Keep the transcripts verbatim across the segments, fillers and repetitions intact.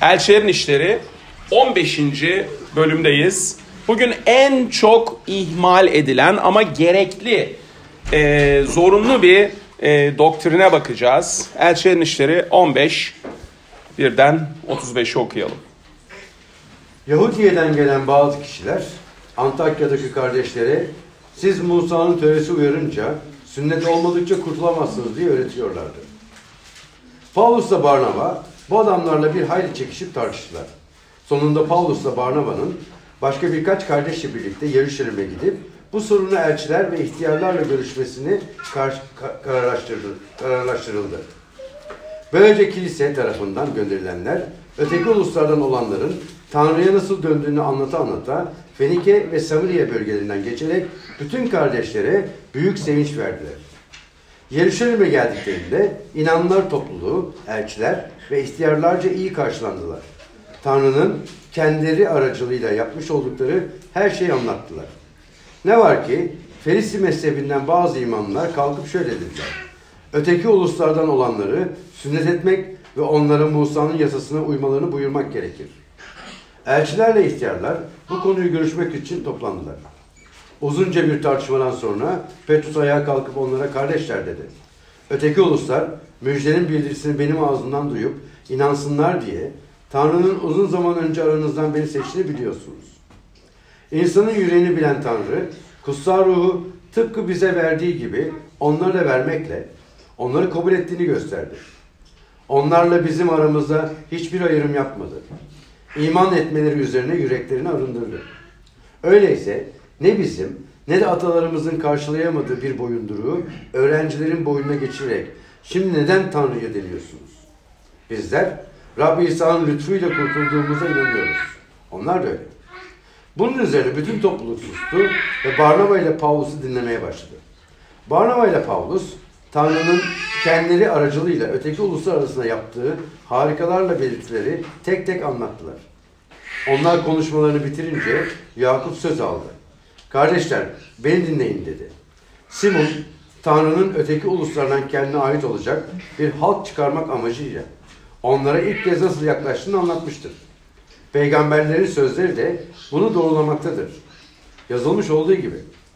Elçilerin İşleri on beşinci bölümdeyiz. Bugün en çok ihmal edilen ama gerekli, e, zorunlu bir e, doktrine bakacağız. Elçilerin İşleri on beş, birden otuz beşi okuyalım. Yahudiye'den gelen bazı kişiler Antakya'daki kardeşlere siz Musa'nın töresi uyarınca sünnet olmadıkça kurtulamazsınız diye öğretiyorlardı. Pavlus'la Barnaba bu adamlarla bir hayli çekişip tartıştılar. Sonunda Pavlus'la Barnaba'nın başka birkaç kardeşle birlikte Yeruşalim'e gidip bu sorunu elçiler ve ihtiyarlarla görüşmesini kar, kar, kararlaştırıldı, kararlaştırıldı. Böylece kilise tarafından gönderilenler öteki uluslardan olanların Tanrı'ya nasıl döndüğünü anlata anlata Fenike ve Samiriye bölgelerinden geçerek bütün kardeşlere büyük sevinç verdiler. Yeruşalim'e geldiklerinde inananlar topluluğu, elçiler ve ihtiyarlarca iyi karşılandılar. Tanrı'nın kendileri aracılığıyla yapmış oldukları her şeyi anlattılar. Ne var ki Ferisi mezhebinden bazı imamlar kalkıp şöyle dediler: öteki uluslardan olanları sünnet etmek ve onlara Musa'nın yasasına uymalarını buyurmak gerekir. Elçilerle ihtiyarlar bu konuyu görüşmek için toplandılar. Uzunca bir tartışmadan sonra Petrus ayağa kalkıp onlara kardeşler dedi. Öteki uluslar müjdenin bildirisini benim ağzımdan duyup inansınlar diye Tanrı'nın uzun zaman önce aranızdan beni seçtiğini biliyorsunuz. İnsanın yüreğini bilen Tanrı, kutsal ruhu tıpkı bize verdiği gibi onlara da vermekle onları kabul ettiğini gösterdi. Onlarla bizim aramızda hiçbir ayrım yapmadı. İman etmeleri üzerine yüreklerini arındırdı. Öyleyse ne bizim ne de atalarımızın karşılayamadığı bir boyunduruğu öğrencilerin boynuna geçirerek şimdi neden Tanrı'ya deniyorsunuz? Bizler Rabbi İsa'nın lütfuyla kurtulduğumuza inanıyoruz. Onlar da öyle. Bunun üzerine bütün topluluk sustu ve Barnaba ile Pavlus'u dinlemeye başladı. Barnaba ile Pavlus, Tanrı'nın kendileri aracılığıyla öteki uluslar arasında yaptığı harikalarla belirtileri tek tek anlattılar. Onlar konuşmalarını bitirince Yakup söz aldı. Kardeşler, beni dinleyin dedi. Simon, Tanrı'nın öteki uluslardan kendine ait olacak bir halk çıkarmak amacıyla onlara ilk kez nasıl yaklaştığını anlatmıştır. Peygamberlerin sözleri de bunu doğrulamaktadır. Yazılmış olduğu gibi.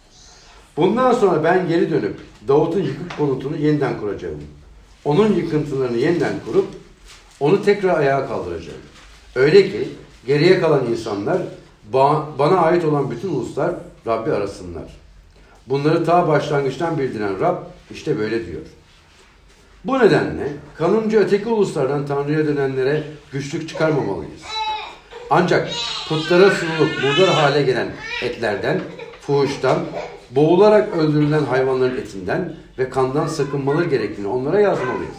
Bundan sonra ben geri dönüp Davut'un yıkık konutunu yeniden kuracağım. Onun yıkıntılarını yeniden kurup onu tekrar ayağa kaldıracağım. Öyle ki geriye kalan insanlar bana ait olan bütün uluslar Rabbi arasınlar. Bunları ta başlangıçtan bildiren Rab işte böyle diyor. Bu nedenle kanımca öteki uluslardan Tanrı'ya dönenlere güçlük çıkarmamalıyız. Ancak putlara sunulup murdar hale gelen etlerden, fuhuştan, boğularak öldürülen hayvanların etinden ve kandan sakınmaları gerektiğini onlara yazmalıyız.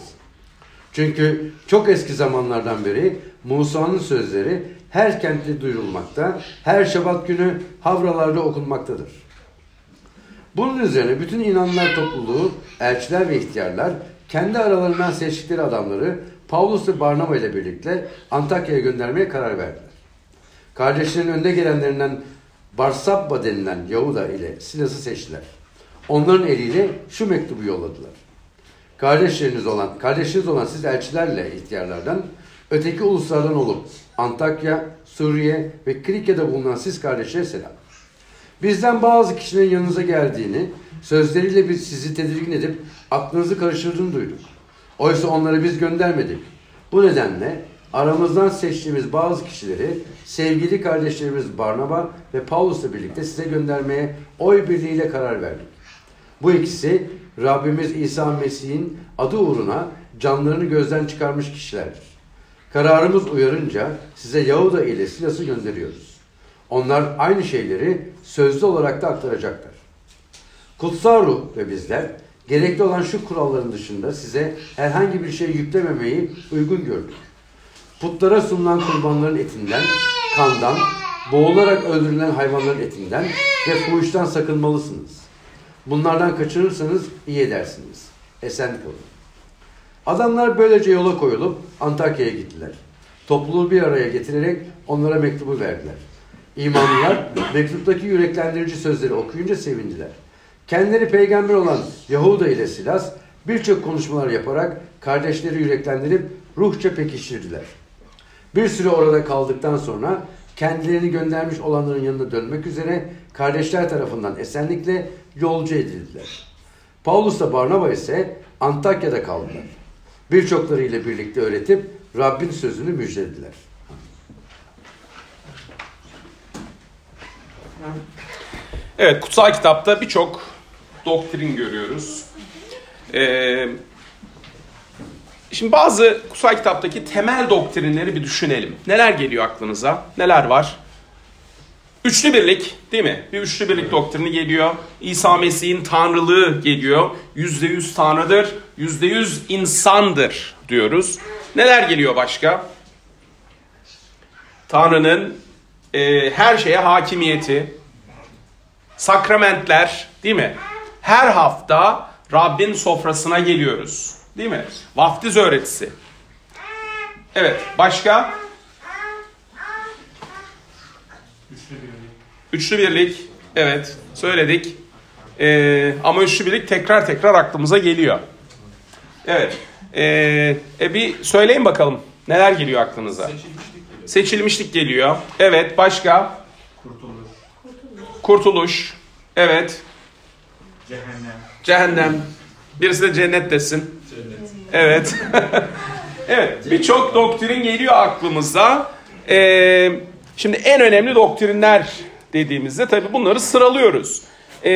Çünkü çok eski zamanlardan beri Musa'nın sözleri her kentte duyurulmakta, her şabat günü havralarda okunmaktadır. Bunun üzerine bütün inananlar topluluğu, elçiler ve ihtiyarlar kendi aralarından seçtikleri adamları Pavlus ve Barnaba ile birlikte Antakya'ya göndermeye karar verdiler. Kardeşlerin önde gelenlerinden Barsabba denilen Yahuda ile Silas'ı seçtiler. Onların eliyle şu mektubu yolladılar. Kardeşleriniz olan, kardeşiniz olan siz elçilerle ihtiyarlardan, öteki uluslardan olup Antakya, Suriye ve Kilikya'da bulunan siz kardeşlere selam. Bizden bazı kişilerin yanınıza geldiğini, sözleriyle biz sizi tedirgin edip aklınızı karıştırdığını duyduk. Oysa onları biz göndermedik. Bu nedenle aramızdan seçtiğimiz bazı kişileri sevgili kardeşlerimiz Barnaba ve Pavlus'la birlikte size göndermeye oy birliğiyle karar verdik. Bu ikisi Rabbimiz İsa Mesih'in adı uğruna canlarını gözden çıkarmış kişilerdir. Kararımız uyarınca size Yahuda ile Silas'ı gönderiyoruz. Onlar aynı şeyleri sözlü olarak da aktaracaklar. Kutsal Ruh ve bizler gerekli olan şu kuralların dışında size herhangi bir şey yüklememeyi uygun gördük. Putlara sunulan kurbanların etinden, kandan, boğularak öldürülen hayvanların etinden ve fuhuştan sakınmalısınız. Bunlardan kaçınırsanız iyi edersiniz. Esen kalın. Adamlar böylece yola koyulup Antakya'ya gittiler. Topluluğu bir araya getirerek onlara mektubu verdiler. İmanlılar mektuptaki yüreklendirici sözleri okuyunca sevindiler. Kendileri peygamber olan Yahuda ile Silas birçok konuşmalar yaparak kardeşleri yüreklendirip ruhça pekiştirdiler. Bir süre orada kaldıktan sonra kendilerini göndermiş olanların yanına dönmek üzere kardeşler tarafından esenlikle yolcu edildiler. Pavlus'la Barnaba ise Antakya'da kaldılar. Birçokları ile birlikte öğretip Rabbin sözünü müjdelediler. Evet, kutsal kitapta birçok doktrin görüyoruz. Ee, şimdi bazı kutsal kitaptaki temel doktrinleri bir düşünelim. Neler geliyor aklınıza? Neler var? Üçlü birlik, değil mi? Bir üçlü birlik doktrini geliyor. İsa Mesih'in tanrılığı geliyor. Yüzde yüz tanrıdır, yüzde yüz insandır diyoruz. Neler geliyor başka? Tanrı'nın e, her şeye hakimiyeti, sakramentler, değil mi? Her hafta Rabbin sofrasına geliyoruz, değil mi? Vaftiz öğretisi. Evet, başka? Üçlü birlik. Üçlü birlik, evet, söyledik. Ee, ama üçlü birlik tekrar tekrar aklımıza geliyor. Evet, ee, e bir söyleyin bakalım. Neler geliyor aklınıza? Seçilmişlik geliyor. Seçilmişlik geliyor. Evet, başka? Kurtuluş. Kurtuluş. Evet. Cehennem. Cehennem. Birisi de cennet desin. Cennet. Evet. Evet. Birçok doktrin geliyor aklımıza. Ee, şimdi en önemli doktrinler dediğimizde tabii bunları sıralıyoruz. Ee,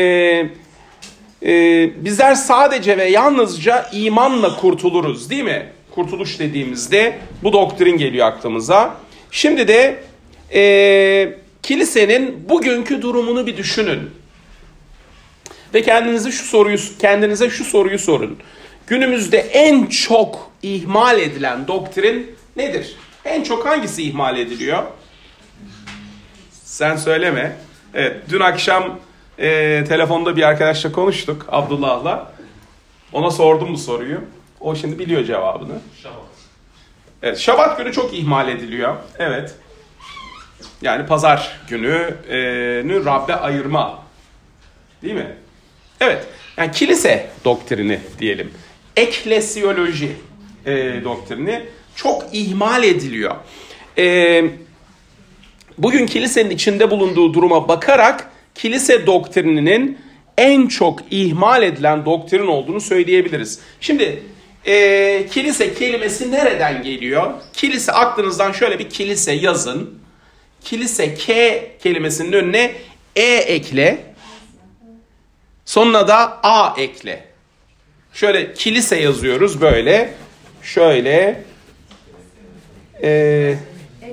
e, bizler sadece ve yalnızca imanla kurtuluruz, değil mi? Kurtuluş dediğimizde bu doktrin geliyor aklımıza. Şimdi de e, kilisenin bugünkü durumunu bir düşünün. Ve kendinize şu soruyu kendinize şu soruyu sorun. Günümüzde en çok ihmal edilen doktrin nedir? En çok hangisi ihmal ediliyor? Sen söyleme. Evet, dün akşam e, telefonda bir arkadaşla konuştuk, Abdullah'la. Ona sordum bu soruyu. O şimdi biliyor cevabını. Şabat. Evet, Şabat günü çok ihmal ediliyor. Evet. Yani pazar günü e, Rabbe ayırma. Değil mi? Evet. Yani kilise doktrini diyelim. Eklesiyoloji e, doktrini çok ihmal ediliyor. E, bugün kilisenin içinde bulunduğu duruma bakarak kilise doktrininin en çok ihmal edilen doktrin olduğunu söyleyebiliriz. Şimdi e, kilise kelimesi nereden geliyor? Kilise, aklınızdan şöyle bir kilise yazın. Kilise, K kelimesinin önüne E ekle. Sonuna da A ekle. Şöyle kilise yazıyoruz böyle. Şöyle. Ee,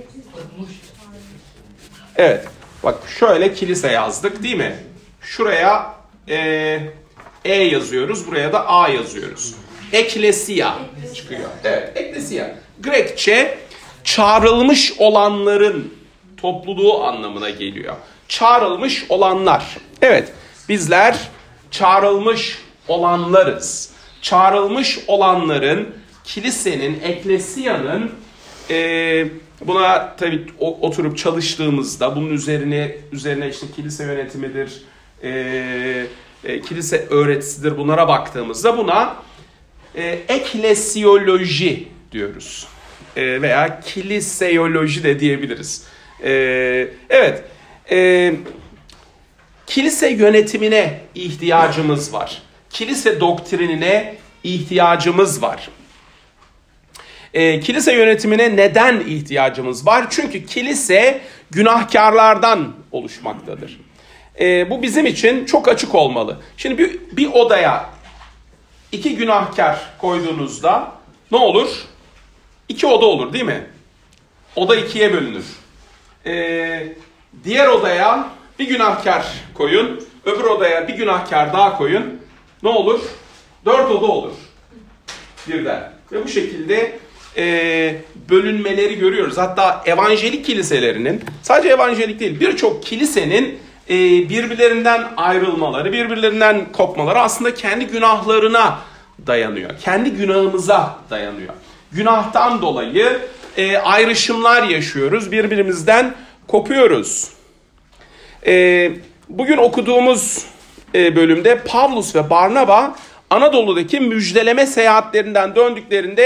evet. Bak şöyle kilise yazdık, değil mi? Şuraya e, E yazıyoruz. Buraya da A yazıyoruz. Eklesia çıkıyor. Evet, eklesia. Grekçe çağrılmış olanların topluluğu anlamına geliyor. Çağrılmış olanlar. Evet, bizler çağrılmış olanlarız. Çağrılmış olanların, kilisenin, eklesiyanın e, buna tabii oturup çalıştığımızda bunun üzerine üzerine işte kilise yönetimidir, e, e, kilise öğretisidir, bunlara baktığımızda buna e, eklesiyoloji diyoruz. E, veya kiliseyoloji de diyebiliriz. E, evet. E, kilise yönetimine ihtiyacımız var. Kilise doktrinine ihtiyacımız var. E, kilise yönetimine neden ihtiyacımız var? Çünkü kilise günahkarlardan oluşmaktadır. E, bu bizim için çok açık olmalı. Şimdi bir, bir odaya iki günahkar koyduğunuzda ne olur? İki oda olur, değil mi? Oda ikiye bölünür. E, diğer odaya bir günahkar koyun, öbür odaya bir günahkar daha koyun. Ne olur? Dört oda olur. Birden. Ve bu şekilde e, bölünmeleri görüyoruz. Hatta evanjelik kiliselerinin, sadece evanjelik değil, birçok kilisenin e, birbirlerinden ayrılmaları, birbirlerinden kopmaları aslında kendi günahlarına dayanıyor. Kendi günahımıza dayanıyor. Günahtan dolayı e, ayrışımlar yaşıyoruz. Birbirimizden kopuyoruz. E, bugün okuduğumuz e, bölümde Pavlus ve Barnaba Anadolu'daki müjdeleme seyahatlerinden döndüklerinde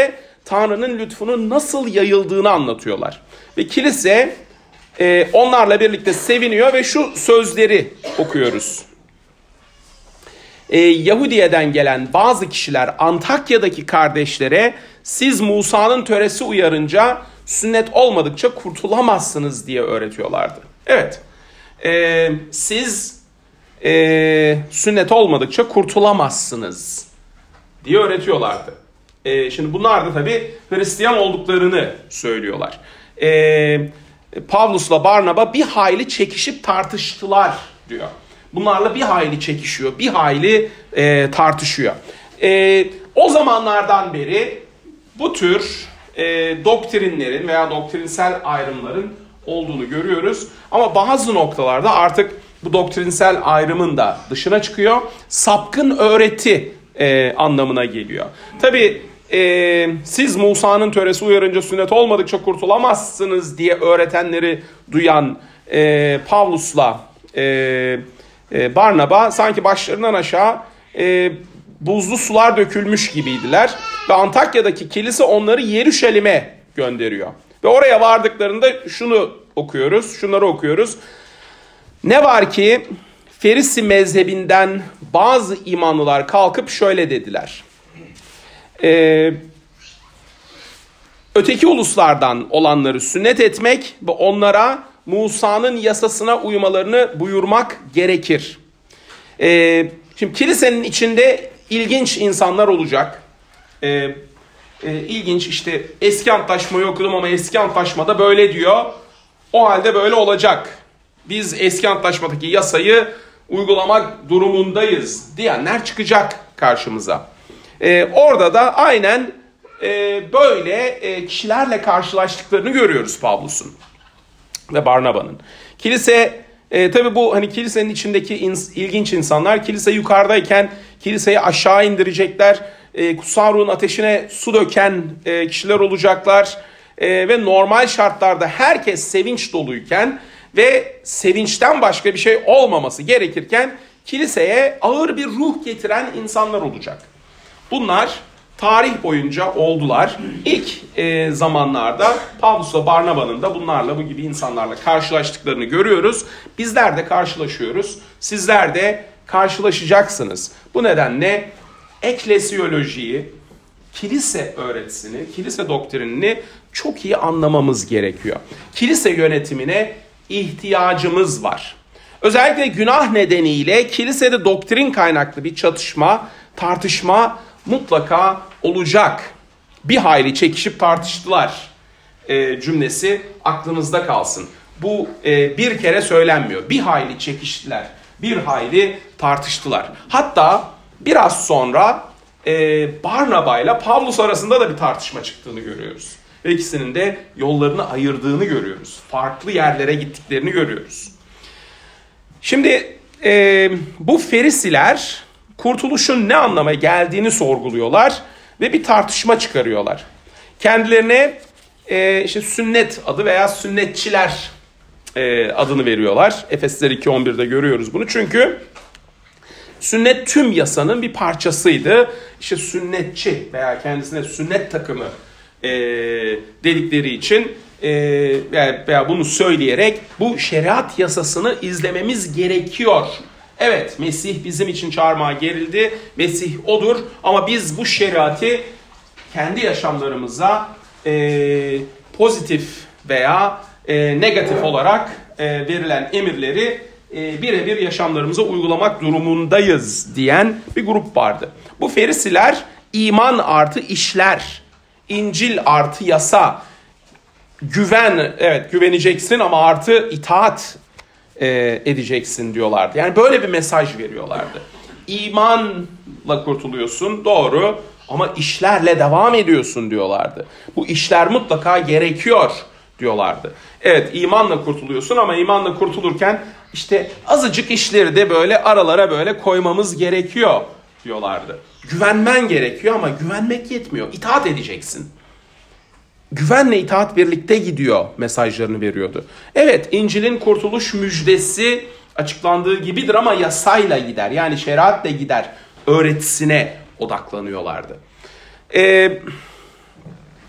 Tanrı'nın lütfunun nasıl yayıldığını anlatıyorlar. Ve kilise e, onlarla birlikte seviniyor ve şu sözleri okuyoruz. E, Yahudiye'den gelen bazı kişiler Antakya'daki kardeşlere siz Musa'nın töresi uyarınca sünnet olmadıkça kurtulamazsınız diye öğretiyorlardı. Evet, e, siz e, sünnet olmadıkça kurtulamazsınız diye öğretiyorlardı. E, şimdi bunlar da tabii Hristiyan olduklarını söylüyorlar. E, Pavlus'la Barnaba bir hayli çekişip tartıştılar diyor. Bunlarla bir hayli çekişiyor, bir hayli e, tartışıyor. E, o zamanlardan beri bu tür e, doktrinlerin veya doktrinsel ayrımların olduğunu görüyoruz. Ama bazı noktalarda artık bu doktrinsel ayrımın da dışına çıkıyor. Sapkın öğreti e, anlamına geliyor. Tabii e, siz Musa'nın töresi uyarınca sünnet olmadıkça kurtulamazsınız diye öğretenleri duyan e, Pavlus'la e, e, Barnaba sanki başlarından aşağı e, buzlu sular dökülmüş gibiydiler. Ve Antakya'daki kilise onları Yeruşalim'e gönderiyor. Ve oraya vardıklarında şunu okuyoruz, şunları okuyoruz. Ne var ki Ferisi mezhebinden bazı imanlılar kalkıp şöyle dediler. Ee, öteki uluslardan olanları sünnet etmek ve onlara Musa'nın yasasına uymalarını buyurmak gerekir. Ee, şimdi kilisenin içinde ilginç insanlar olacak. Ee, e, ilginç işte eski antlaşmayı okudum ama eski antlaşmada böyle diyor. O halde böyle olacak. Biz eski antlaşmadaki yasayı uygulamak durumundayız diyenler çıkacak karşımıza. Ee, orada da aynen e, böyle e, kişilerle karşılaştıklarını görüyoruz Pavlus'un ve Barnaba'nın. Kilise e, tabii bu hani kilisenin içindeki ins- ilginç insanlar kilise yukarıdayken kiliseyi aşağı indirecekler. E, kutsal ruhun ateşine su döken e, kişiler olacaklar. E, ve normal şartlarda herkes sevinç doluyken ve sevinçten başka bir şey olmaması gerekirken kiliseye ağır bir ruh getiren insanlar olacak. Bunlar tarih boyunca oldular. İlk e, zamanlarda Pavlus'la Barnaba'nın da bunlarla, bu gibi insanlarla karşılaştıklarını görüyoruz. Bizler de karşılaşıyoruz. Sizler de karşılaşacaksınız. Bu nedenle eklesiyolojiyi, kilise öğretisini, kilise doktrinini çok iyi anlamamız gerekiyor. Kilise yönetimine ihtiyacımız var. Özellikle günah nedeniyle kilisede doktrin kaynaklı bir çatışma, tartışma mutlaka olacak. Bir hayli çekişip tartıştılar e, cümlesi aklınızda kalsın. Bu e, bir kere söylenmiyor. Bir hayli çekiştiler, bir hayli tartıştılar. Hatta biraz sonra e, Barnaba ile Pavlus arasında da bir tartışma çıktığını görüyoruz. Ve ikisinin de yollarını ayırdığını görüyoruz. Farklı yerlere gittiklerini görüyoruz. Şimdi e, bu Ferisiler kurtuluşun ne anlama geldiğini sorguluyorlar ve bir tartışma çıkarıyorlar. Kendilerine e, işte sünnet adı veya sünnetçiler e, adını veriyorlar. Efesler iki on birde görüyoruz bunu. Çünkü sünnet tüm yasanın bir parçasıydı. İşte sünnetçi veya kendisine sünnet takımı e, dedikleri için e, veya bunu söyleyerek bu şeriat yasasını izlememiz gerekiyor. Evet, Mesih bizim için çarmıha gerildi. Mesih odur ama biz bu şeriatı kendi yaşamlarımıza e, pozitif veya e, negatif olarak e, verilen emirleri e, birebir yaşamlarımıza uygulamak durumundayız diyen bir grup vardı. Bu Ferisiler iman artı işler, İncil artı yasa, güven, evet güveneceksin ama artı itaat e, edeceksin diyorlardı. Yani böyle bir mesaj veriyorlardı. İmanla kurtuluyorsun, doğru, ama işlerle devam ediyorsun diyorlardı. Bu işler mutlaka gerekiyor diyorlardı. Evet, imanla kurtuluyorsun ama imanla kurtulurken işte azıcık işleri de böyle aralara böyle koymamız gerekiyor diyorlardı. Güvenmen gerekiyor ama güvenmek yetmiyor. İtaat edeceksin. Güvenle itaat birlikte gidiyor mesajlarını veriyordu. Evet, İncil'in kurtuluş müjdesi açıklandığı gibidir ama yasayla gider. Yani şeriatla gider öğretisine odaklanıyorlardı. Ee,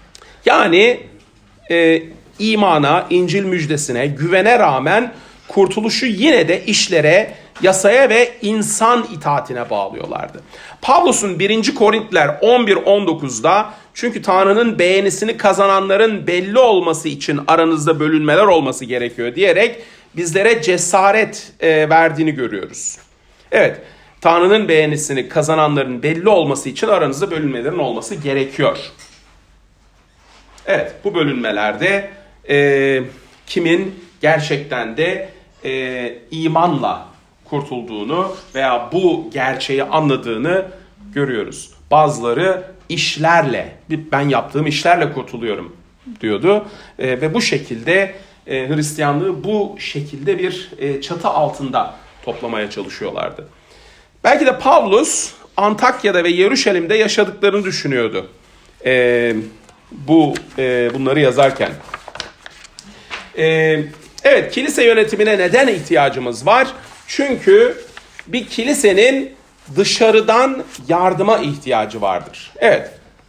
Yani e, imana, İncil müjdesine, güvene rağmen kurtuluşu yine de işlere, yasaya ve insan itaatine bağlıyorlardı. Pavlus'un birinci Korintliler on bir on dokuzda çünkü Tanrı'nın beğenisini kazananların belli olması için aranızda bölünmeler olması gerekiyor diyerek bizlere cesaret e, verdiğini görüyoruz. Evet, Tanrı'nın beğenisini kazananların belli olması için aranızda bölünmelerin olması gerekiyor. Evet, bu bölünmelerde e, kimin gerçekten de e, imanla kurtulduğunu veya bu gerçeği anladığını görüyoruz. Bazıları işlerle, ben yaptığım işlerle kurtuluyorum diyordu e, ve bu şekilde e, Hristiyanlığı bu şekilde bir e, çatı altında toplamaya çalışıyorlardı. Belki de Pavlus Antakya'da ve Yeruşalim'de yaşadıklarını düşünüyordu. E, bu e, bunları yazarken. E, evet, kilise yönetimine neden ihtiyacımız var? Çünkü bir kilisenin dışarıdan yardıma ihtiyacı vardır. Evet.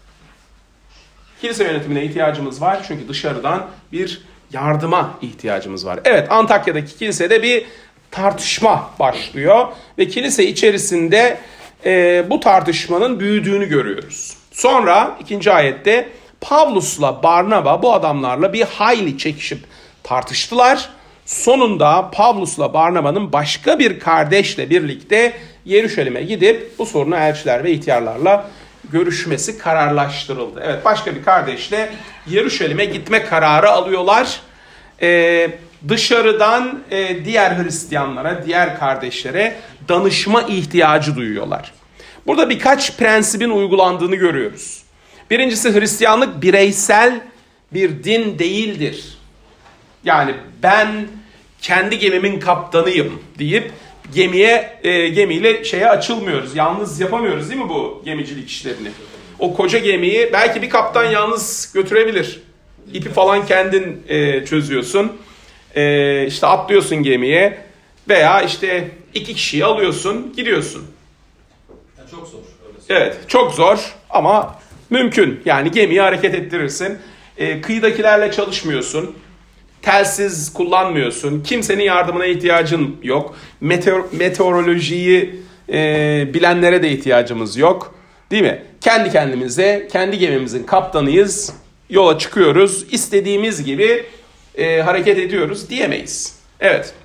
Kilise yönetimine ihtiyacımız var çünkü dışarıdan bir yardıma ihtiyacımız var. Evet, Antakya'daki kilisede bir tartışma başlıyor ve kilise içerisinde e, bu tartışmanın büyüdüğünü görüyoruz. Sonra ikinci ayette Pavlus'la Barnaba bu adamlarla bir hayli çekişip tartıştılar. Sonunda Pavlus'la Barnaba'nın başka bir kardeşle birlikte Yeruşalim'e gidip bu sorunu elçiler ve ihtiyarlarla görüşmesi kararlaştırıldı. Evet, başka bir kardeşle Yeruşalim'e gitme kararı alıyorlar. Ee, dışarıdan e, diğer Hristiyanlara, diğer kardeşlere danışma ihtiyacı duyuyorlar. Burada birkaç prensibin uygulandığını görüyoruz. Birincisi, Hristiyanlık bireysel bir din değildir. Yani ben kendi gemimin kaptanıyım deyip gemiye e, gemiyle şeye açılmıyoruz. Yalnız yapamıyoruz değil mi bu gemicilik işlerini? O koca gemiyi belki bir kaptan yalnız götürebilir. İpi falan kendin e, çözüyorsun. E, işte atlıyorsun gemiye veya işte iki kişiyi alıyorsun, gidiyorsun. Yani çok zor. Evet, çok zor ama mümkün. Yani gemiyi hareket ettirirsin. E, kıyıdakilerle çalışmıyorsun. Telsiz kullanmıyorsun. Kimsenin yardımına ihtiyacın yok. Meteor, meteorolojiyi e, bilenlere de ihtiyacımız yok. Değil mi? Kendi kendimize, kendi gemimizin kaptanıyız. Yola çıkıyoruz. İstediğimiz gibi e, hareket ediyoruz diyemeyiz. Evet.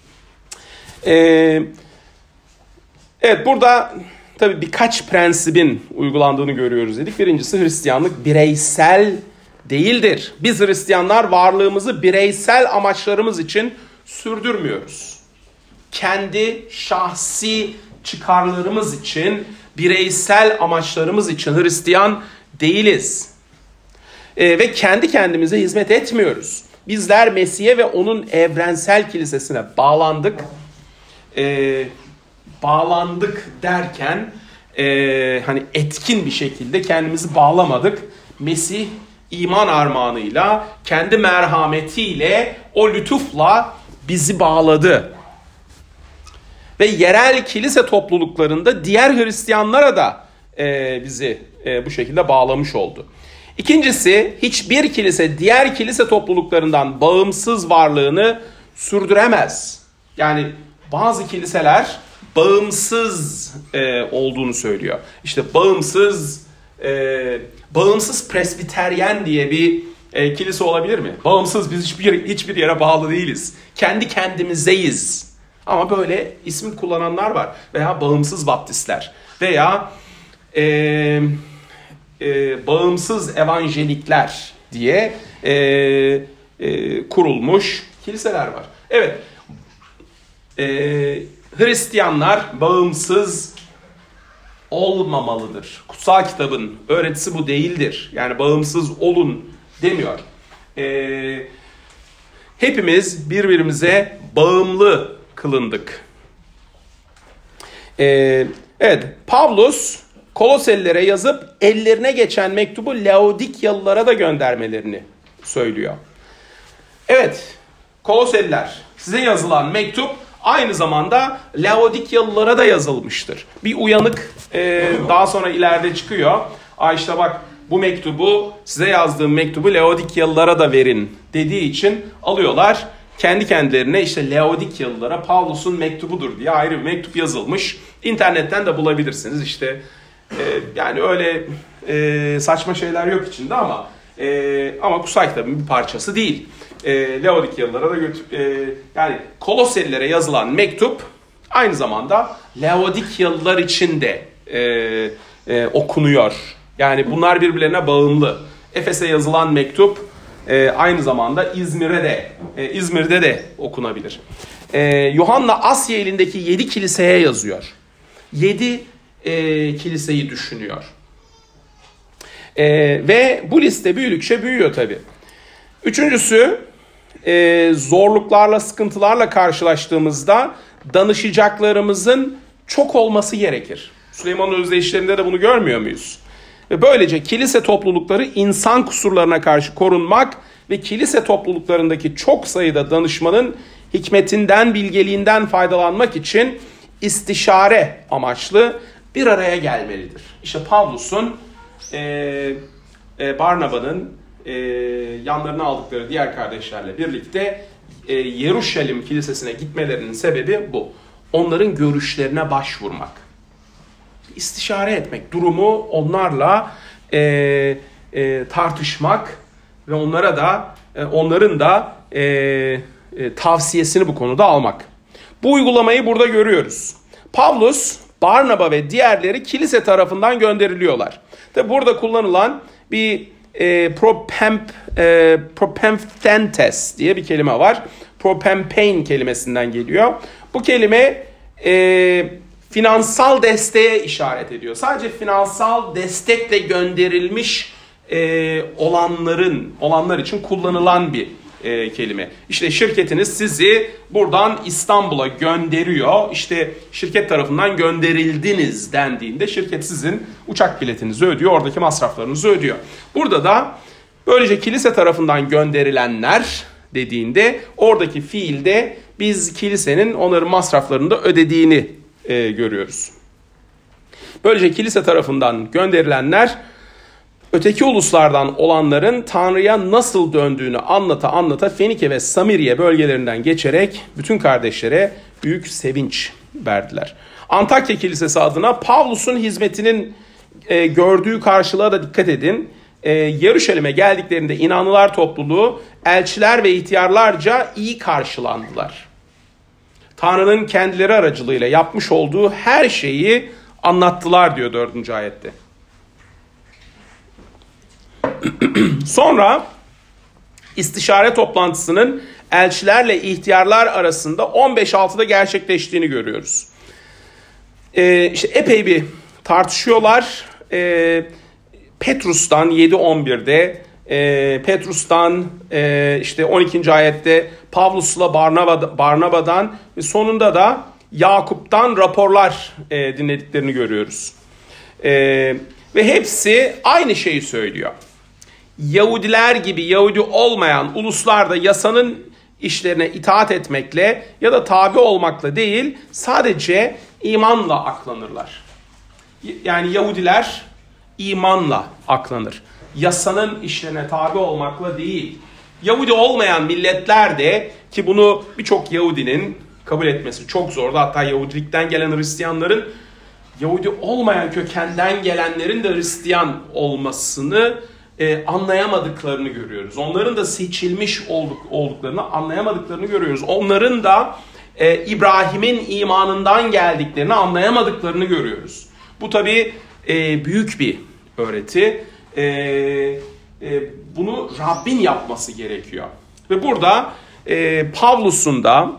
E, evet, burada tabii birkaç prensibin uygulandığını görüyoruz dedik. Birincisi, Hristiyanlık bireysel değildir. Biz Hristiyanlar varlığımızı bireysel amaçlarımız için sürdürmüyoruz. Kendi şahsi çıkarlarımız için, bireysel amaçlarımız için Hristiyan değiliz. Ee, ve kendi kendimize hizmet etmiyoruz. Bizler Mesih'e ve onun evrensel kilisesine bağlandık. Ee, bağlandık derken e, hani etkin bir şekilde kendimizi bağlamadık. Mesih İman armağanıyla, kendi merhametiyle, o lütufla bizi bağladı. Ve yerel kilise topluluklarında diğer Hristiyanlara da e, bizi e, bu şekilde bağlamış oldu. İkincisi, hiçbir kilise diğer kilise topluluklarından bağımsız varlığını sürdüremez. Yani bazı kiliseler bağımsız e, olduğunu söylüyor. İşte bağımsız Ee, bağımsız presbiteryen diye bir e, kilise olabilir mi? Bağımsız, biz hiçbir, hiçbir yere bağlı değiliz. Kendi kendimizeyiz. Ama böyle isim kullananlar var. Veya bağımsız baptistler. Veya e, e, bağımsız evanjelikler diye e, e, kurulmuş kiliseler var. Evet, e, Hristiyanlar bağımsız olmamalıdır. Kutsal kitabın öğretisi bu değildir. Yani bağımsız olun demiyor. Ee, hepimiz birbirimize bağımlı kılındık. Ee, evet, Pavlus Koloselilere yazıp ellerine geçen mektubu Laodikyalılara da göndermelerini söylüyor. Evet, Koloseliler, size yazılan mektup aynı zamanda Laodikyalılara da yazılmıştır. Bir uyanık e, daha sonra ileride çıkıyor. Aa işte bak bu mektubu, size yazdığım mektubu Laodikyalılara da verin dediği için alıyorlar. Kendi kendilerine işte Laodikyalılara Pavlus'un mektubudur diye ayrı bir mektup yazılmış. İnternetten de bulabilirsiniz işte. E, yani öyle e, saçma şeyler yok içinde ama e, ama kutsal kitabın bir parçası değil. E, Laodikyalılara da götür, e, yani Koloselilere yazılan mektup aynı zamanda Laodikyalılar için de e, e, okunuyor. Yani bunlar birbirlerine bağımlı. Efes'e yazılan mektup e, aynı zamanda İzmir'e de e, İzmir'de de okunabilir. E, Yuhanna Asya elindeki yedi kiliseye yazıyor. Yedi e, kiliseyi düşünüyor. E, ve bu liste büyüdükçe büyüyor tabii. Üçüncüsü, e, zorluklarla, sıkıntılarla karşılaştığımızda danışacaklarımızın çok olması gerekir. Süleyman'ın özdeyişlerinde de bunu görmüyor muyuz? Ve böylece kilise toplulukları insan kusurlarına karşı korunmak ve kilise topluluklarındaki çok sayıda danışmanın hikmetinden, bilgeliğinden faydalanmak için istişare amaçlı bir araya gelmelidir. İşte Pavlus'un, e, e, Barnaba'nın e, yanlarına aldıkları diğer kardeşlerle birlikte e, Yeruşalim Kilisesi'ne gitmelerinin sebebi bu. Onların görüşlerine başvurmak. İstişare etmek, durumu onlarla e, e, tartışmak ve onlara da e, onların da e, e, tavsiyesini bu konuda almak. Bu uygulamayı burada görüyoruz. Pavlus, Barnaba ve diğerleri kilise tarafından gönderiliyorlar. Tabi burada kullanılan bir e, propemp, e, propemptentes diye bir kelime var. Propempein kelimesinden geliyor. Bu kelime e, finansal desteğe işaret ediyor. Sadece finansal destekle gönderilmiş e, olanların olanlar için kullanılan bir e, kelime. İşte şirketiniz sizi buradan İstanbul'a gönderiyor. İşte şirket tarafından gönderildiniz dendiğinde şirket sizin uçak biletinizi ödüyor, oradaki masraflarınızı ödüyor. Burada da böylece kilise tarafından gönderilenler dediğinde oradaki fiilde biz kilisenin onların masraflarını da ödediğini e, görüyoruz. Böylece kilise tarafından gönderilenler öteki uluslardan olanların Tanrı'ya nasıl döndüğünü anlata anlata Fenike ve Samiriye bölgelerinden geçerek bütün kardeşlere büyük sevinç verdiler. Antakya Kilisesi adına Pavlus'un hizmetinin e, gördüğü karşılığa da dikkat edin. E, Yeruşalim'e geldiklerinde inanlılar topluluğu elçiler ve ihtiyarlarca iyi karşılandılar. Tanrı'nın kendileri aracılığıyla yapmış olduğu her şeyi anlattılar diyor dördüncü ayette. Sonra istişare toplantısının elçilerle ihtiyarlar arasında on beş altıda gerçekleştiğini görüyoruz. Ee, işte epey bir tartışıyorlar. Ee, Petrus'tan yedi on birde, e, Petrus'tan e, işte on ikinci ayette Pavlus'la Barnaba, Barnaba'dan ve sonunda da Yakup'tan raporlar e, dinlediklerini görüyoruz. E, ve hepsi aynı şeyi söylüyor. Yahudiler gibi Yahudi olmayan uluslarda yasanın işlerine itaat etmekle ya da tabi olmakla değil, sadece imanla aklanırlar. Yani Yahudiler imanla aklanır. Yasanın işlerine tabi olmakla değil. Yahudi olmayan milletler de, ki bunu birçok Yahudinin kabul etmesi çok zordu. Hatta Yahudilikten gelen Hristiyanların, Yahudi olmayan kökenden gelenlerin de Hristiyan olmasını e, anlayamadıklarını görüyoruz. Onların da seçilmiş olduk, olduklarını anlayamadıklarını görüyoruz. Onların da e, İbrahim'in imanından geldiklerini anlayamadıklarını görüyoruz. Bu tabii e, büyük bir öğreti. E, e, bunu Rabbin yapması gerekiyor. Ve burada e, Pavlus'un da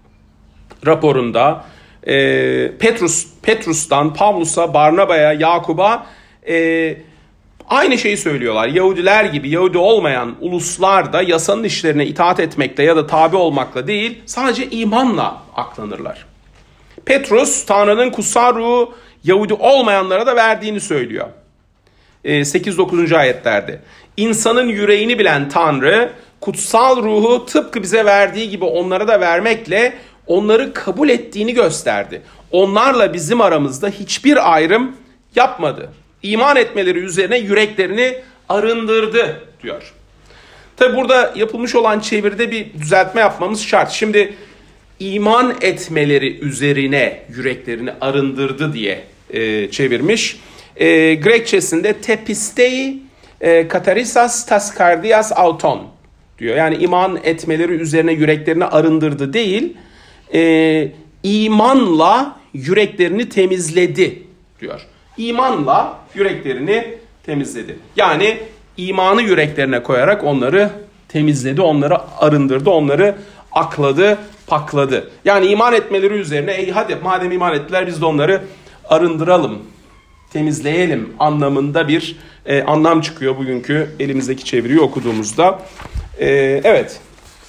raporunda e, Petrus Petrus'tan Pavlus'a, Barnaba'ya, Yakup'a e, aynı şeyi söylüyorlar. Yahudiler gibi Yahudi olmayan uluslar da yasanın işlerine itaat etmekle ya da tabi olmakla değil, sadece imanla aklanırlar. Petrus, Tanrı'nın kutsal ruhu Yahudi olmayanlara da verdiğini söylüyor. sekiz dokuzuncu ayetlerde. İnsanın yüreğini bilen Tanrı, kutsal ruhu tıpkı bize verdiği gibi onlara da vermekle onları kabul ettiğini gösterdi. Onlarla bizim aramızda hiçbir ayrım yapmadı. iman etmeleri üzerine yüreklerini arındırdı diyor. Tabi burada yapılmış olan çeviride bir düzeltme yapmamız şart. Şimdi iman etmeleri üzerine yüreklerini arındırdı diye e, çevirmiş. E, Grekçesinde tepistei e, katarisas tas kardias auton diyor. Yani iman etmeleri üzerine yüreklerini arındırdı değil, e, imanla yüreklerini temizledi diyor. İmanla yüreklerini temizledi. Yani imanı yüreklerine koyarak onları temizledi, onları arındırdı, onları akladı, pakladı. Yani iman etmeleri üzerine ey hadi madem iman ettiler biz de onları arındıralım, temizleyelim anlamında bir e, anlam çıkıyor bugünkü elimizdeki çeviriyi okuduğumuzda. E, evet.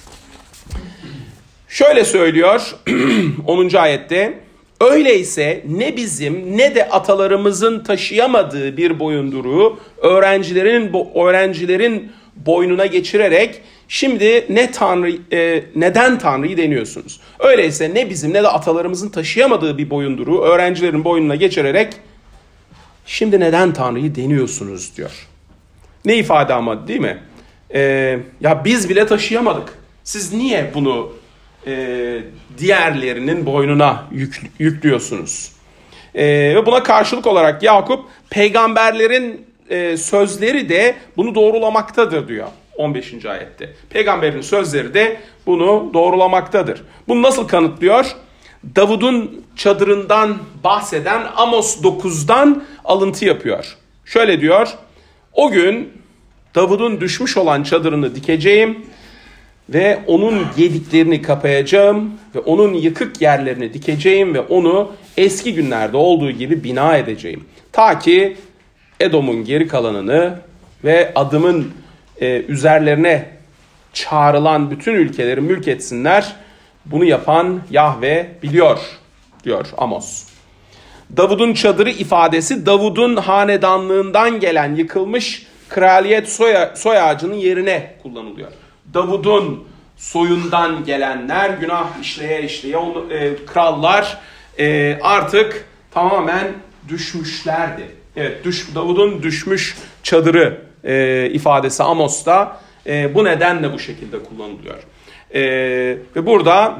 Şöyle söylüyor onuncu ayette. Öyleyse ne bizim ne de atalarımızın taşıyamadığı bir boyunduruğu öğrencilerin öğrencilerin boynuna geçirerek şimdi ne Tanrı e, neden Tanrı'yı deniyorsunuz? Öyleyse ne bizim ne de atalarımızın taşıyamadığı bir boyunduruğu öğrencilerin boynuna geçirerek şimdi neden Tanrı'yı deniyorsunuz diyor. Ne ifade ama değil mi? E, ya biz bile taşıyamadık. Siz niye bunu e, diğerlerinin boynuna yük, yüklüyorsunuz? E, ve buna karşılık olarak Yakup peygamberlerin e, sözleri de bunu doğrulamaktadır diyor on beşinci ayette. Peygamberin sözleri de bunu doğrulamaktadır. Bunu nasıl kanıtlıyor? Davud'un çadırından bahseden Amos dokuzdan alıntı yapıyor. Şöyle diyor. O gün Davud'un düşmüş olan çadırını dikeceğim ve onun gediklerini kapayacağım ve onun yıkık yerlerini dikeceğim ve onu eski günlerde olduğu gibi bina edeceğim. Ta ki Edom'un geri kalanını ve adımın e, üzerlerine çağrılan bütün ülkeleri mülk etsinler. Bunu yapan Yahve biliyor diyor Amos. Davud'un çadırı ifadesi Davud'un hanedanlığından gelen yıkılmış kraliyet soy, soy ağacının yerine kullanılıyor. Davud'un soyundan gelenler günah işleye işleye onu, e, krallar e, artık tamamen düşmüşlerdi. Evet, düş, Davud'un düşmüş çadırı e, ifadesi Amos'ta e, bu nedenle bu şekilde kullanılıyor. E, ve burada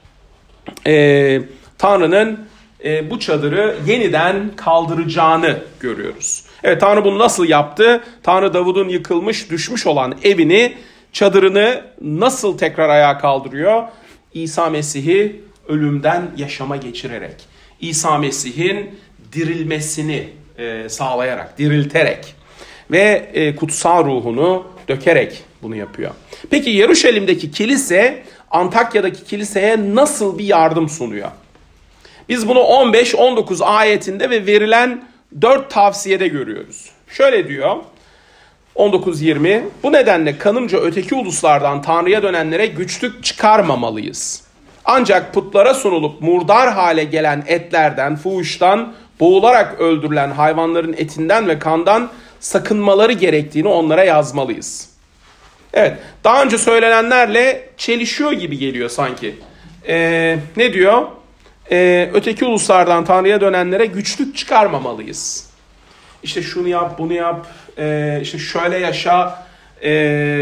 e, Tanrı'nın e, bu çadırı yeniden kaldıracağını görüyoruz. Evet, Tanrı bunu nasıl yaptı? Tanrı Davud'un yıkılmış, düşmüş olan evini, çadırını nasıl tekrar ayağa kaldırıyor? İsa Mesih'i ölümden yaşama geçirerek, İsa Mesih'in dirilmesini e, sağlayarak, dirilterek ve e, kutsal ruhunu dökerek bunu yapıyor. Peki Yeruşalim'deki kilise Antakya'daki kiliseye nasıl bir yardım sunuyor? Biz bunu on beş on dokuz ayetinde ve verilen dört tavsiyede görüyoruz. Şöyle diyor on dokuz yirmi, bu nedenle kanımca öteki uluslardan Tanrı'ya dönenlere güçlük çıkarmamalıyız. Ancak putlara sunulup murdar hale gelen etlerden, fuhuştan, boğularak öldürülen hayvanların etinden ve kandan sakınmaları gerektiğini onlara yazmalıyız. Evet, daha önce söylenenlerle çelişiyor gibi geliyor sanki. Ee, ne diyor? Ee, öteki uluslardan Tanrı'ya dönenlere güçlük çıkarmamalıyız. İşte şunu yap, bunu yap, e, işte şöyle yaşa, e,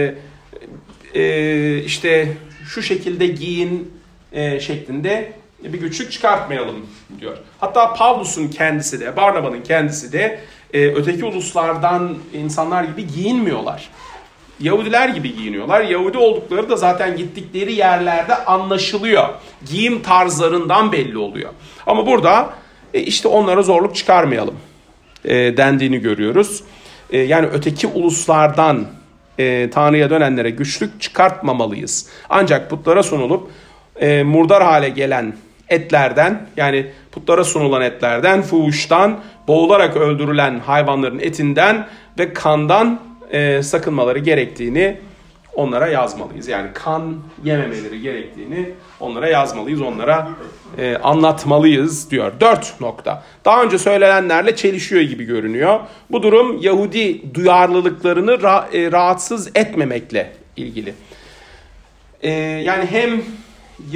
e, işte şu şekilde giyin e, şeklinde bir güçlük çıkartmayalım diyor. Hatta Pavlus'un kendisi de, Barnaba'nın kendisi de e, öteki uluslardan insanlar gibi giyinmiyorlar. Yahudiler gibi giyiniyorlar. Yahudi oldukları da zaten gittikleri yerlerde anlaşılıyor. Giyim tarzlarından belli oluyor. Ama burada e, işte onlara zorluk çıkarmayalım e, dendiğini görüyoruz. E, yani öteki uluslardan e, Tanrı'ya dönenlere güçlük çıkartmamalıyız. Ancak putlara sunulup e, murdar hale gelen etlerden, yani putlara sunulan etlerden, fuhuştan, boğularak öldürülen hayvanların etinden ve kandan e, sakınmaları gerektiğini onlara yazmalıyız. Yani kan yememeleri gerektiğini onlara yazmalıyız, onlara e, anlatmalıyız diyor. Dört nokta. Daha önce söylenenlerle çelişiyor gibi görünüyor. Bu durum Yahudi duyarlılıklarını ra- e, rahatsız etmemekle ilgili. E, yani hem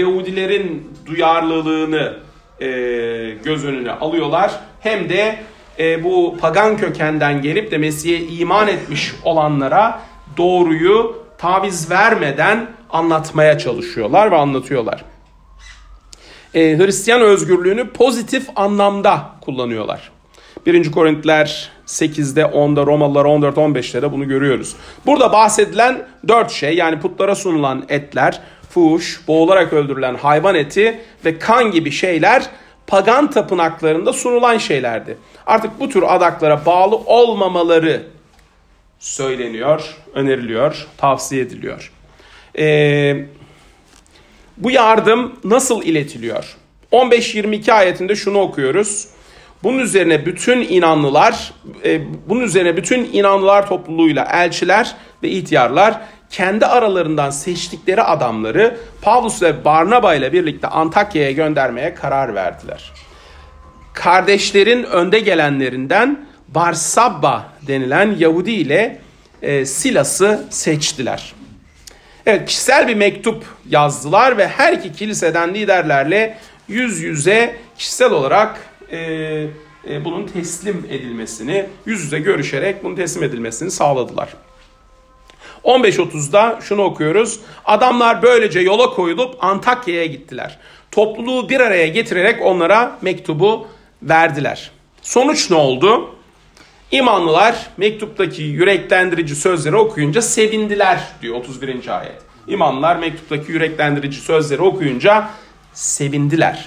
Yahudilerin duyarlılığını e, göz önüne alıyorlar, hem de e, bu pagan kökenden gelip de Mesih'e iman etmiş olanlara doğruyu taviz vermeden anlatmaya çalışıyorlar ve anlatıyorlar. E, Hristiyan özgürlüğünü pozitif anlamda kullanıyorlar. birinci Korintiler sekizde, onda, Romalılar on dört on beşte de bunu görüyoruz. Burada bahsedilen dört şey, yani putlara sunulan etler, fuhuş, boğularak öldürülen hayvan eti ve kan gibi şeyler pagan tapınaklarında sunulan şeylerdi. Artık bu tür adaklara bağlı olmamaları söyleniyor, öneriliyor, tavsiye ediliyor. Ee, bu yardım nasıl iletiliyor? on beş yirmi iki ayetinde şunu okuyoruz. Bunun üzerine bütün inanlılar, e, bunun üzerine bütün inanlılar topluluğuyla elçiler ve ihtiyarlar kendi aralarından seçtikleri adamları Pavlus ve Barnaba ile birlikte Antakya'ya göndermeye karar verdiler. Kardeşlerin önde gelenlerinden Barsabba denilen Yahudi ile e, Silas'ı seçtiler. Evet, kişisel bir mektup yazdılar ve her iki kiliseden liderlerle yüz yüze kişisel olarak e, e, bunun teslim edilmesini, yüz yüze görüşerek bunun teslim edilmesini sağladılar. on beş otuzda şunu okuyoruz. Adamlar böylece yola koyulup Antakya'ya gittiler. Topluluğu bir araya getirerek onlara mektubu verdiler. Sonuç ne oldu? İmanlılar mektuptaki yüreklendirici sözleri okuyunca sevindiler diyor otuz birinci ayet. İmanlılar mektuptaki yüreklendirici sözleri okuyunca sevindiler.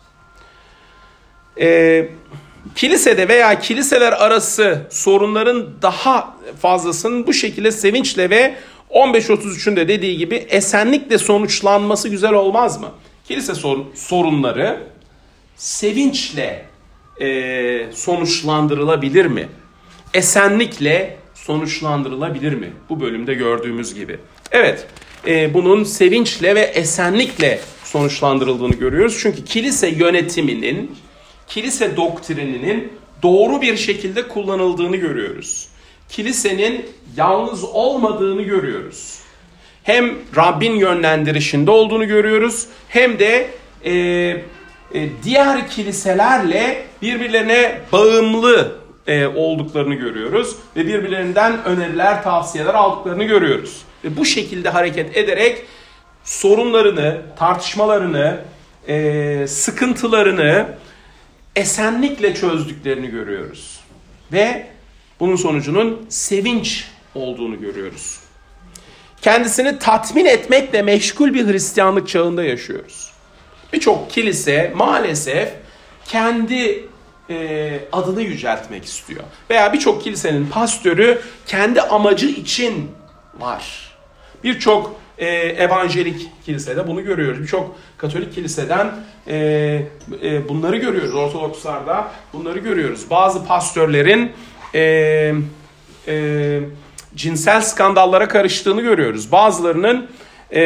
Ee, kilisede veya kiliseler arası sorunların daha fazlasının bu şekilde sevinçle ve on beş otuz üçün de dediği gibi esenlikle sonuçlanması güzel olmaz mı? Kilise sorun, sorunları sevinçle e, sonuçlandırılabilir mi? Esenlikle sonuçlandırılabilir mi? Bu bölümde gördüğümüz gibi. Evet, e, bunun sevinçle ve esenlikle sonuçlandırıldığını görüyoruz. Çünkü kilise yönetiminin, kilise doktrininin doğru bir şekilde kullanıldığını görüyoruz. Kilisenin yalnız olmadığını görüyoruz. Hem Rabbin yönlendirişinde olduğunu görüyoruz, hem de e, e, diğer kiliselerle birbirlerine bağımlı e, olduklarını görüyoruz ve birbirlerinden öneriler, tavsiyeler aldıklarını görüyoruz. Ve bu şekilde hareket ederek sorunlarını, tartışmalarını, e, sıkıntılarını esenlikle çözdüklerini görüyoruz. Ve bunun sonucunun sevinç olduğunu görüyoruz. Kendisini tatmin etmekle meşgul bir Hristiyanlık çağında yaşıyoruz. Birçok kilise maalesef kendi e, adını yüceltmek istiyor. Veya birçok kilisenin pastörü kendi amacı için var. Birçok e, evanjelik kilisede bunu görüyoruz. Birçok Katolik kiliseden e, e, bunları görüyoruz. Ortodokslarda bunları görüyoruz. Bazı pastörlerin e, e, cinsel skandallara karıştığını görüyoruz. Bazılarının e,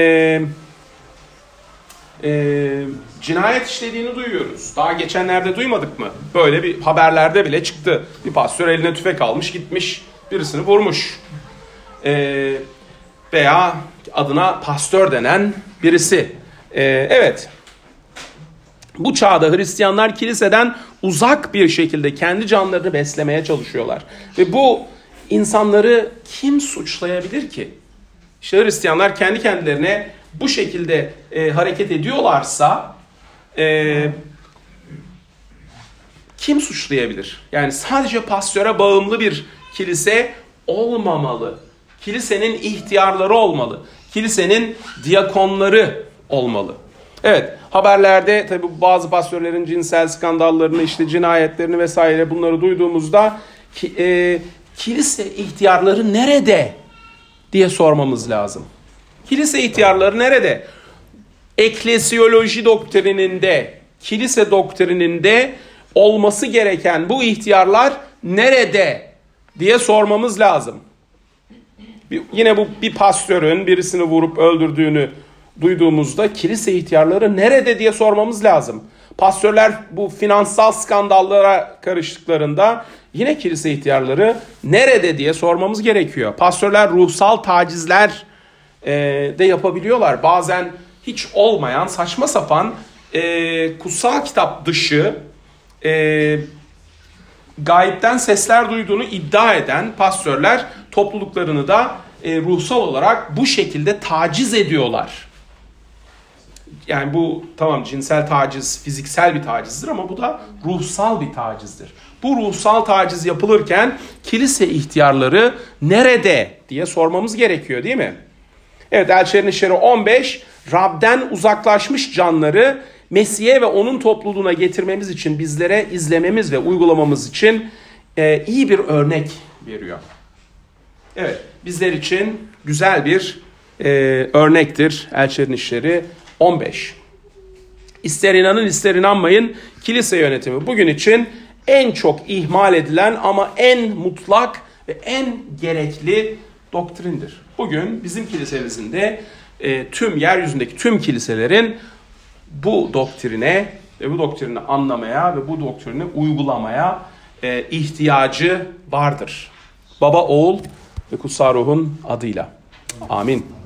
e, cinayet işlediğini duyuyoruz. Daha geçenlerde duymadık mı? Böyle bir haberlerde bile çıktı. Bir pastör eline tüfek almış, gitmiş, birisini vurmuş. E, veya adına pastör denen birisi. E, evet. Bu çağda Hristiyanlar kiliseden uzak bir şekilde kendi canlarını beslemeye çalışıyorlar. Ve bu insanları kim suçlayabilir ki? İşte Hristiyanlar kendi kendilerine bu şekilde e, hareket ediyorlarsa e, kim suçlayabilir? Yani sadece pastöre bağımlı bir kilise olmamalı. Kilisenin ihtiyarları olmalı. Kilisenin diyakonları olmalı. Evet, haberlerde tabii bazı pastörlerin cinsel skandallarını, işte cinayetlerini vesaire bunları duyduğumuzda ki, e, kilise ihtiyarları nerede diye sormamız lazım. Kilise ihtiyarları nerede? Eklesiyoloji doktrininde, kilise doktrininde olması gereken bu ihtiyarlar nerede diye sormamız lazım. Bir, yine bu bir pastörün birisini vurup öldürdüğünü duyduğumuzda kilise ihtiyarları nerede diye sormamız lazım. Pastörler bu finansal skandallara karıştıklarında yine kilise ihtiyarları nerede diye sormamız gerekiyor. Pastörler ruhsal tacizler e, de yapabiliyorlar. Bazen hiç olmayan saçma sapan e, kutsal kitap dışı e, gayipten sesler duyduğunu iddia eden pastörler topluluklarını da e, ruhsal olarak bu şekilde taciz ediyorlar. Yani bu tamam cinsel taciz, fiziksel bir tacizdir ama bu da ruhsal bir tacizdir. Bu ruhsal taciz yapılırken kilise ihtiyarları nerede diye sormamız gerekiyor değil mi? Evet, Elçilerin İşleri on beş, Rab'den uzaklaşmış canları Mesih'e ve onun topluluğuna getirmemiz için, bizlere izlememiz ve uygulamamız için e, iyi bir örnek veriyor. Evet, bizler için güzel bir e, örnektir Elçilerin İşleri on beş. İster inanın ister inanmayın, kilise yönetimi bugün için en çok ihmal edilen ama en mutlak ve en gerekli doktrindir. Bugün bizim kilisemizin de e, tüm yeryüzündeki tüm kiliselerin bu doktrine ve bu doktrini anlamaya ve bu doktrini uygulamaya e, ihtiyacı vardır. Baba, Oğul ve Kutsal Ruh'un adıyla. Amin.